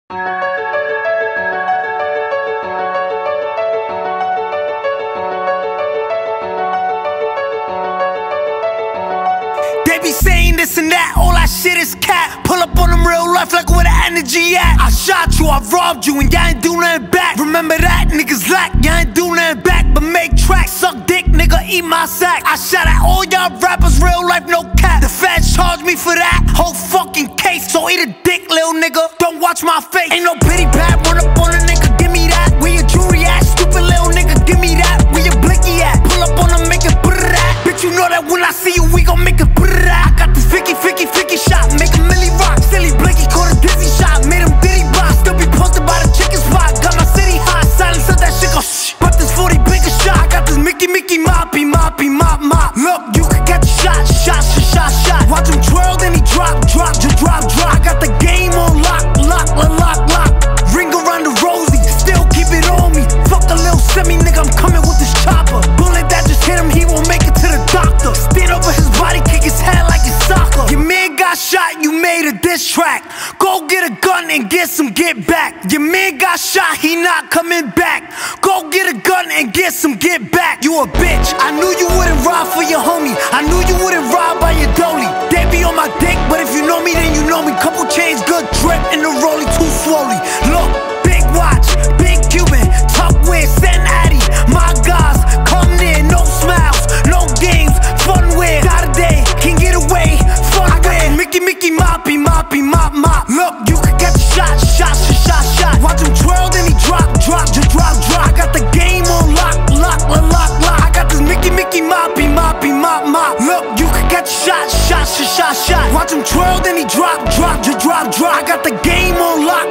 They be saying this and that, all that shit is cap. Pull up on them real life like where the energy at. I shot you, I robbed you, and y'all ain't do nothing back. Remember that, niggas lack, y'all ain't do nothing back. But make tracks, suck dick, nigga, eat my sack. I shot at all y'all rappers, real life, no cap. The feds charge me for that whole fucking case. So eat a dick, little nigga, don't watch my face. Ain't no pity pat, run up on a nigga, give me that. Where your jewelry at, stupid little nigga, give me that. Where your blicky at, pull up on him, make it brrrr. Bitch, you know that when I see you, we gon' make it brrrr. I got this 50 shot, make a milli rock. Silly blicky, caught a dizzy shot, made him diddy block. Still be posted by the chicken spot, got my city hot. Silence of that shit go shh. But this 40 bigger shot, I got this Mickey moppy, mop. Look, you can catch a shot. Watch him twirl, then he drop. I got the game on lock. Ring around the rosy, still keep it on me. Fuck a little semi, nigga, I'm coming with this chopper. Bullet that just hit him, he won't make it to the doctor. Stand over his body, kick his head like it's soccer. Your man got shot, you made a diss track. Go get a gun and get some get back. Your man got shot, he not coming back. Go get a gun and get some get back. You a bitch, I knew you wouldn't ride for your homie. I knew you wouldn't ride by your dolly. They be on my dick, but if you know me, then you know me. Couple chains, good drip, in the rollie too slowly. Look, big watch, big Cuban, top wear, send Addy. My guys, come near, no smiles, no games, fun wear. Got a day, can get away, fun wear. Mickey moppy, mop. Look, you can get a shot. Watch him twirl, then he drop. I got the game on lock. I got this Mickey moppy, mop. Look, you can get a shot. Watch him twirl, then he drop. I got the game on lock.